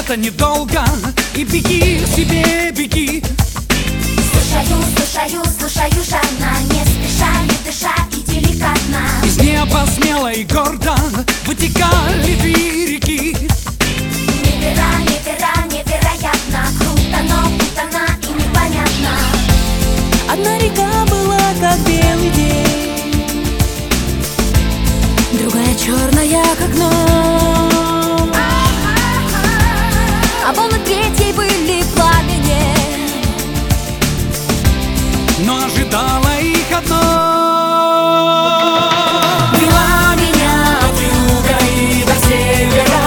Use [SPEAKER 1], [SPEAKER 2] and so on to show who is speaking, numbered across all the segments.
[SPEAKER 1] это недолго, и беги себе, беги.
[SPEAKER 2] Слушаю, жадно, не спеша, не дыша и деликатно.
[SPEAKER 1] Из неба смело и гордо вытекали две реки.
[SPEAKER 2] Невероятно, круто, но путано и непонятно.
[SPEAKER 3] Одна река была как белый день, другая черная как ночь, а волны третьей были в пламени,
[SPEAKER 1] но ожидала их одно.
[SPEAKER 3] вела меня от юга и до севера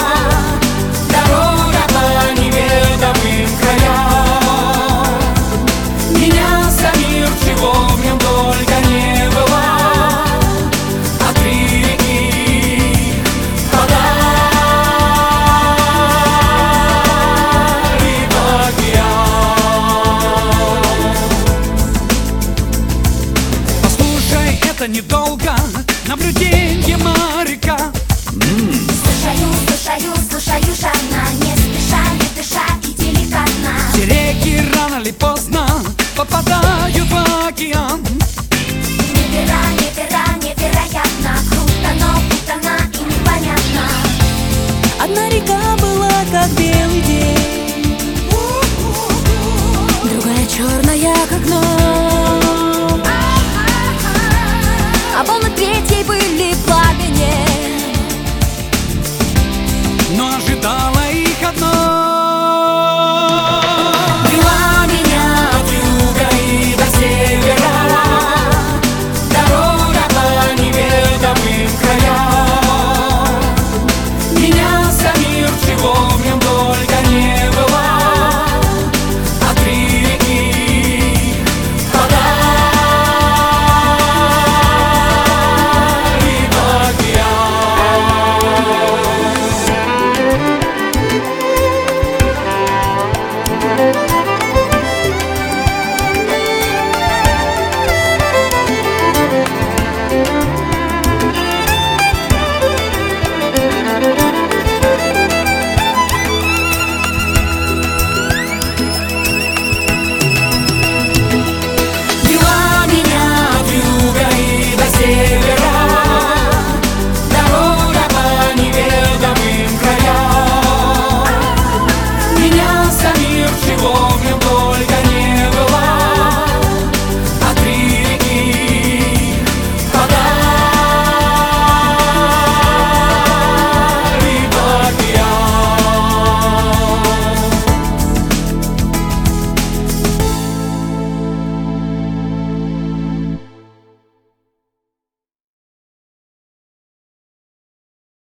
[SPEAKER 3] дорога по неведомым краям. Менялся мир, чего в нем только не было, а три реки впадали в океан.
[SPEAKER 1] Послушай, это недолго, наблюдение моряка.
[SPEAKER 2] Слушаю, жадно, не спеша, не дыша и деликатно.
[SPEAKER 1] Все реки рано или поздно попадают в океан.